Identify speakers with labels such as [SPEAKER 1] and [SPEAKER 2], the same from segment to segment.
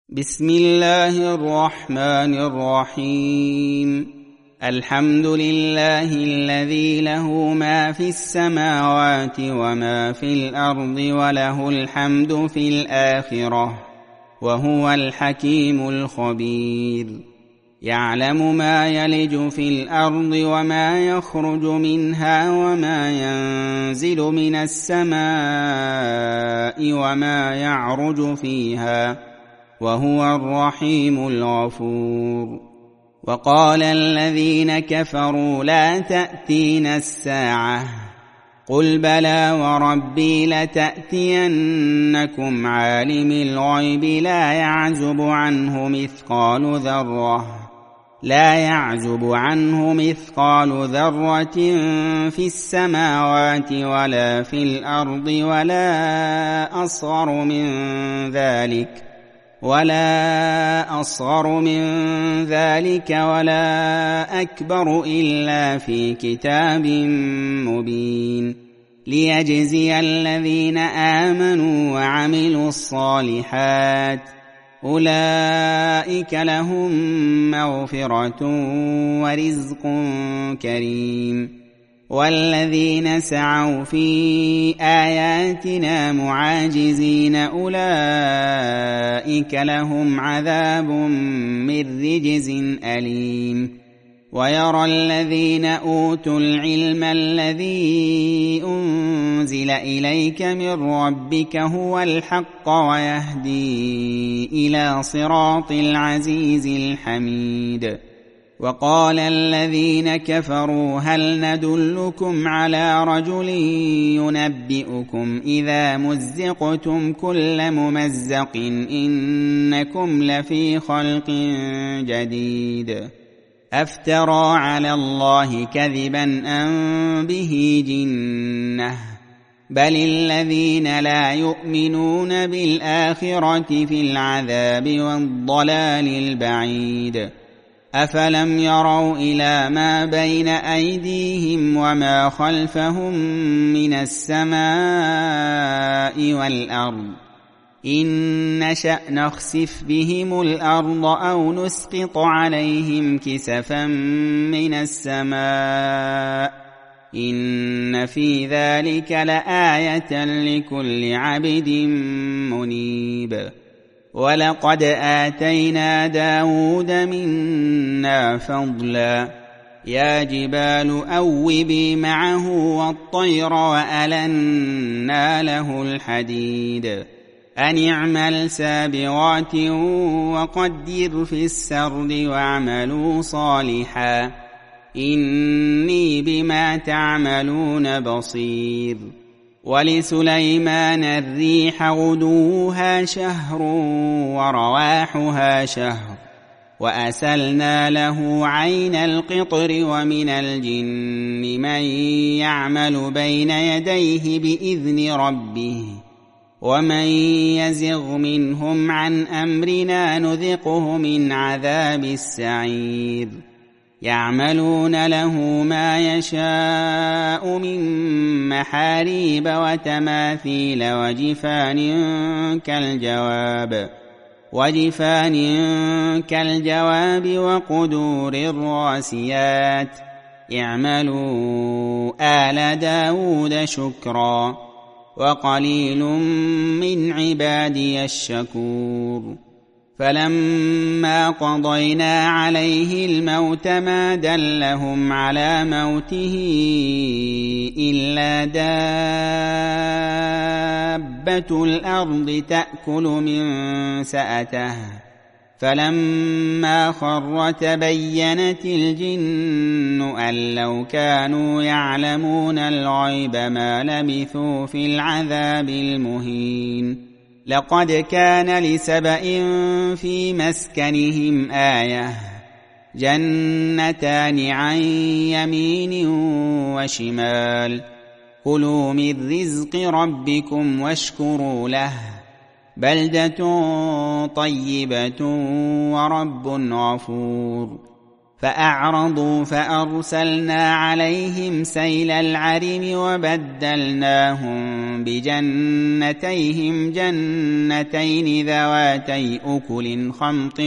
[SPEAKER 1] بسم الله الرحمن الرحيم. الحمد لله الذي له ما في السماوات وما في الأرض وله الحمد في الآخرة وهو الحكيم الخبير. يعلم ما يلج في الأرض وما يخرج منها وما ينزل من السماء وما يعرج فيها وهو الرحيم الغفور. وقال الذين كفروا لا تأتينا الساعة قل بلى وربي لتأتينكم عالم الغيب لا يعزب عنه مثقال ذرة في السماوات ولا في الأرض ولا أصغر من ذلك ولا أكبر إلا في كتاب مبين ليجزي الذين آمنوا وعملوا الصالحات أولئك لهم مغفرة ورزق كريم. والذين سعوا في آياتنا معاجزين أولئك لهم عذاب من رجز أليم. ويرى الذين أوتوا العلم الذي أنزل إليك من ربك هو الحق ويهدي إلى صراط العزيز الحميد. وقال الذين كفروا هل ندلكم على رجل ينبئكم إذا مزقتم كل ممزق إنكم لفي خلق جديد أفترى على الله كذبا أم به جنة بل الذين لا يؤمنون بالآخرة في العذاب والضلال البعيد. أفلم يروا إلى ما بين أيديهم وما خلفهم من السماء والأرض إن نشأ نخسف بهم الأرض أو نسقط عليهم كسفا من السماء إن في ذلك لآية لكل عبد منيب. ولقد آتينا داود منا فضلا يا جبال أوبي معه والطير وألنا له الحديد أن اعمل سابغات وقدر في السرد واعملوا صالحا إني بما تعملون بصير. ولسليمان الريح غدوها شهر ورواحها شهر وأسلنا له عين القطر ومن الجن من يعمل بين يديه بإذن ربه ومن يزغ منهم عن أمرنا نذقه من عذاب السعير. يعملون له ما يشاء من محاريب وتماثيل وجفان كالجواب وقدور الراسيات اعملوا آل داود شكرا وقليل من عبادي الشكور. فلما قضينا عليه الموت ما دلهم على موته إلا دابة الأرض تأكل من سأته فلما خر تبينت الجن أن لو كانوا يعلمون الغيب ما لبثوا في العذاب المهين. لقد كان لسبإ في مسكنهم آية جنتان عن يمين وشمال كلوا من رزق ربكم واشكروا له بلدة طيبة ورب غفور. فأعرضوا فأرسلنا عليهم سيل العرم وبدلناهم بجنتيهم جنتين ذواتي أكل خمط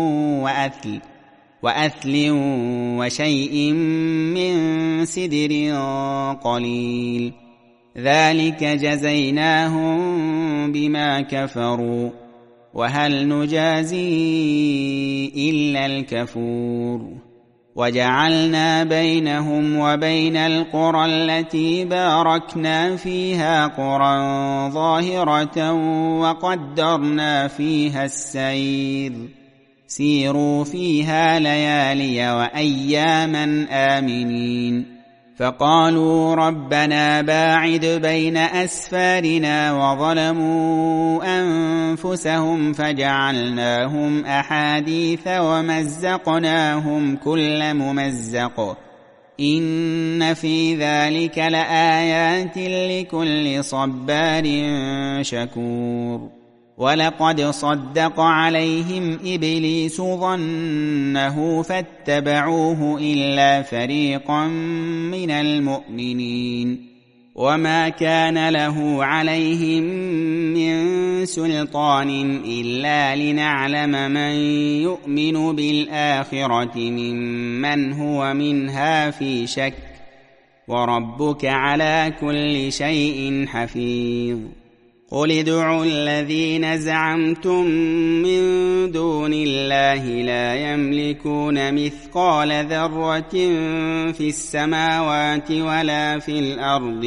[SPEAKER 1] وأثل وشيء من سدر قليل ذلك جزيناهم بما كفروا وهل نجازي إلا الكفور وجعلنا بينهم وبين القرى التي باركنا فيها قرى ظاهرة وقدرنا فيها السير سيروا فيها ليالي وأياما آمنين فقالوا ربنا باعد بين أسفارنا وظلموا أنفسهم فجعلناهم أحاديث ومزقناهم كل ممزق إن في ذلك لآيات لكل صبار شكور ولقد صدق عليهم إبليس ظنه فاتبعوه إلا فريقا من المؤمنين وما كان له عليهم من سلطان إلا لنعلم من يؤمن بالآخرة ممن هو منها في شك وربك على كل شيء حفيظ قل ادعوا الذين زعمتم من دون الله لا يملكون مثقال ذرة في السماوات ولا في الأرض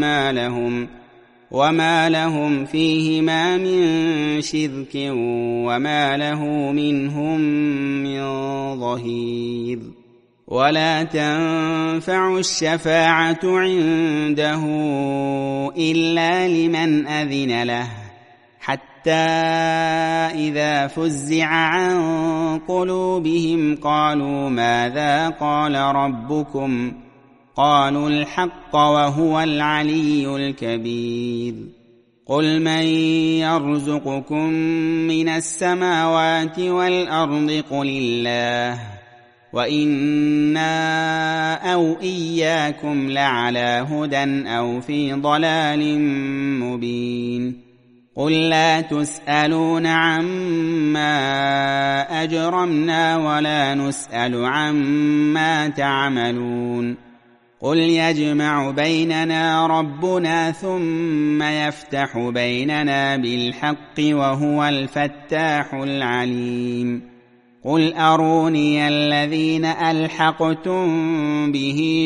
[SPEAKER 1] وما لهم فيهما من شرك وما له منهم من ظهير ولا تنفع الشفاعة عنده إلا لمن أذن له حتى إذا فزع عن قلوبهم قالوا ماذا قال ربكم قالوا الحق وهو العلي الكبير قل من يرزقكم من السماوات والأرض قل الله وإنا أو إياكم لعلى هدى أو في ضلال مبين قل لا تسألون عما أجرمنا ولا نسأل عما تعملون قل يجمع بيننا ربنا ثم يفتح بيننا بالحق وهو الفتاح العليم قل أروني الذين ألحقتم به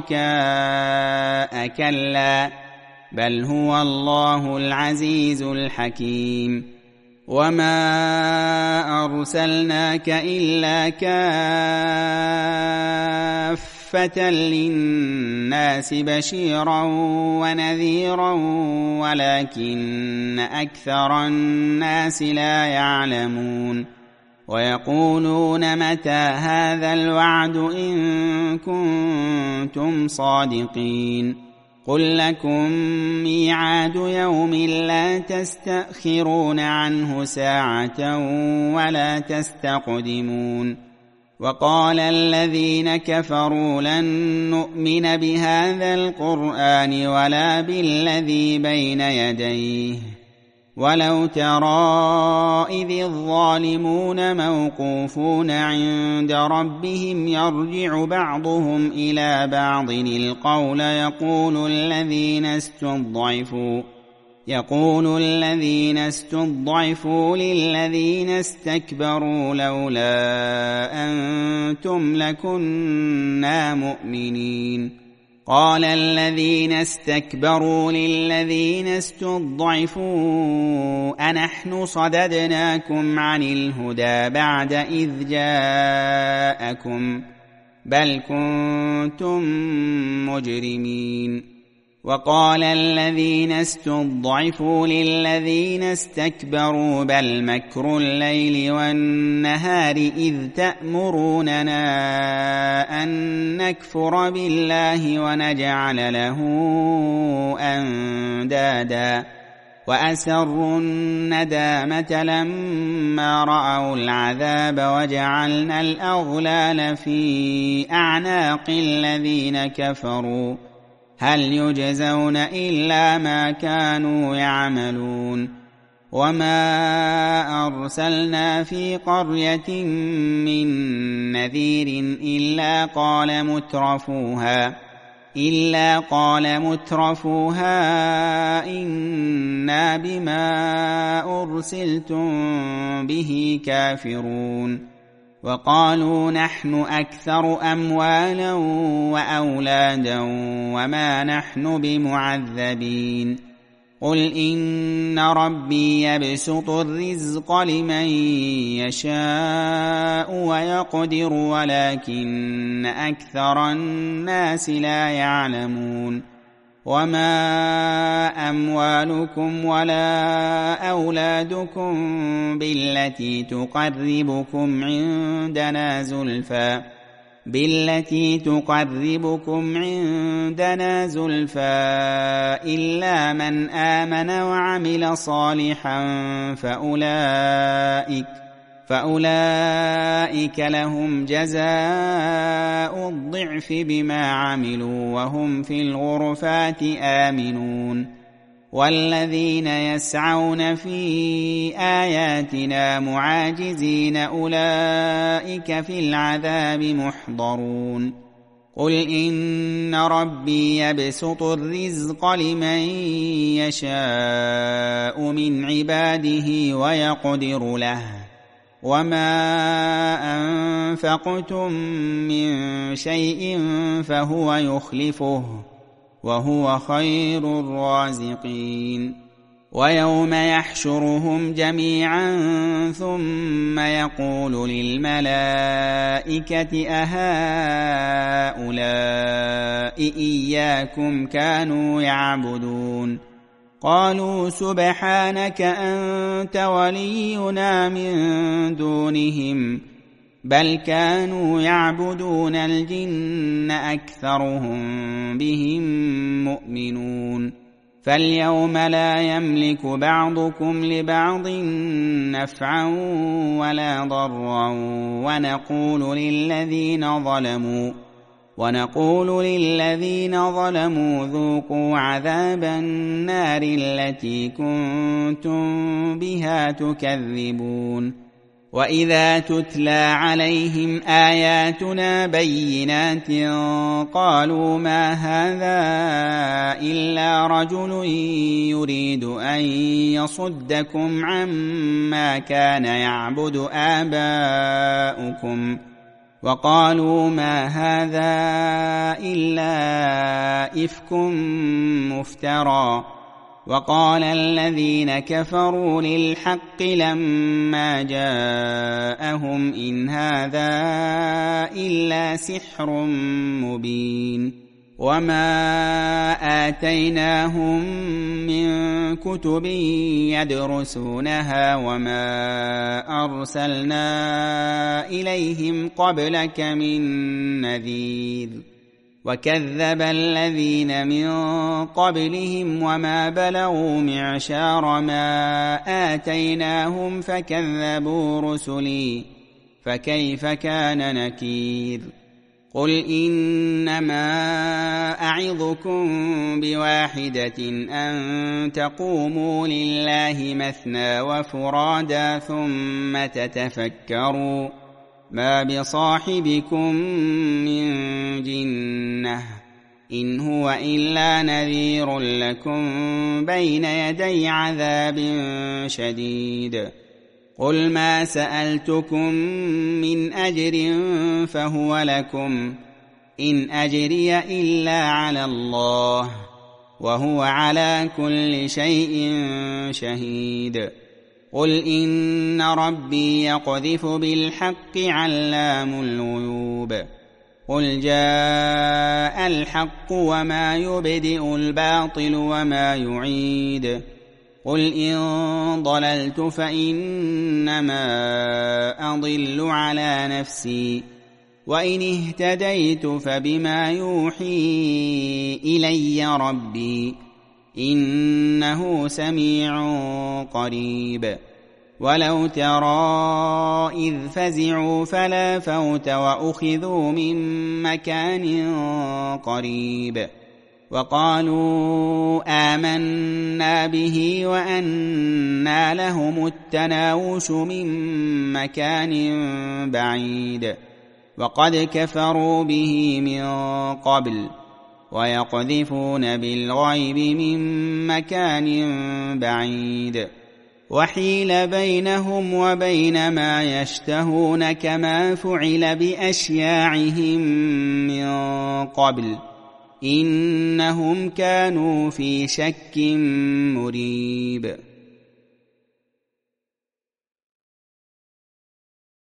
[SPEAKER 1] شركاء كلا بل هو الله العزيز الحكيم وما أرسلناك إلا كافة للناس بشيرا ونذيرا ولكن أكثر الناس لا يعلمون ويقولون متى هذا الوعد إن كنتم صادقين قل لكم ميعاد يوم لا تستأخرون عنه ساعة ولا تستقدمون وقال الذين كفروا لن نؤمن بهذا القرآن ولا بالذي بين يديه ولو ترى إذ الظالمون موقوفون عند ربهم يرجع بعضهم إلى بعض القول يقول الذين استضعفوا للذين استكبروا لولا أنتم لكنا مؤمنين قال الذين استكبروا للذين استضعفوا أنحن صددناكم عن الهدى بعد إذ جاءكم بل كنتم مجرمين وقال الذين استضعفوا للذين استكبروا بل مكر الليل والنهار إذ تأمروننا أن نكفر بالله ونجعل له أندادا وأسروا الندامة لما رأوا العذاب وجعلنا الأغلال في أعناق الذين كفروا هل يجزون إلا ما كانوا يعملون وما أرسلنا في قرية من نذير إلا قال مترفوها إنا بما أرسلتم به كافرون وقالوا نحن أكثر أموالا وأولادا وما نحن بمعذبين قل إن ربي يبسط الرزق لمن يشاء ويقدر ولكن أكثر الناس لا يعلمون وما أموالكم ولا أولادكم بالتي تقربكم عندنا زلفى إلا من آمن وعمل صالحا فأولئك لهم جزاء الضعف بما عملوا وهم في الغرفات آمنون والذين يسعون في آياتنا معاجزين أولئك في العذاب محضرون قل إن ربي يبسط الرزق لمن يشاء من عباده ويقدر له وما أنفقتم من شيء فهو يخلفه وهو خير الرازقين ويوم يحشرهم جميعا ثم يقول للملائكة أهؤلاء إياكم كانوا يعبدون قالوا سبحانك أنت ولينا من دونهم بل كانوا يعبدون الجن أكثرهم بهم مؤمنون فاليوم لا يملك بعضكم لبعض نفعا ولا ضرا ونقول للذين ظلموا ذوقوا عذاب النار التي كنتم بها تكذبون وإذا تتلى عليهم آياتنا بينات قالوا ما هذا إلا رجل يريد أن يصدكم عما كان يعبد آباؤكم وقالوا ما هذا إلا إفك مفترى وقال الذين كفروا للحق لما جاءهم إن هذا إلا سحر مبين وما آتيناهم من كتب يدرسونها وما أرسلنا إليهم قبلك من نذير وكذب الذين من قبلهم وما بلغوا معشار ما آتيناهم فكذبوا رسلي فكيف كان نكير قل إنما أعظكم بواحدة أن تقوموا لله مثنى وفرادا ثم تتفكروا ما بصاحبكم من جنة إن هو إلا نذير لكم بين يدي عذاب شديد قل ما سألتكم من أجر فهو لكم إن أجري إلا على الله وهو على كل شيء شهيد قل إن ربي يقذف بالحق علام الغيوب قل جاء الحق وما يبدئ الباطل وما يعيد قل إن ضللت فإنما أضل على نفسي وإن اهتديت فبما يوحي إلي ربي إنه سميع قريب ولو ترى إذ فزعوا فلا فوت وأخذوا من مكان قريب وقالوا آمنا به وأنى لهم التناوش من مكان بعيد وقد كفروا به من قبل ويقذفون بالغيب من مكان بعيد وحيل بينهم وبين ما يشتهون كما فعل بأشياعهم من قبل إنهم كانوا في شك مريب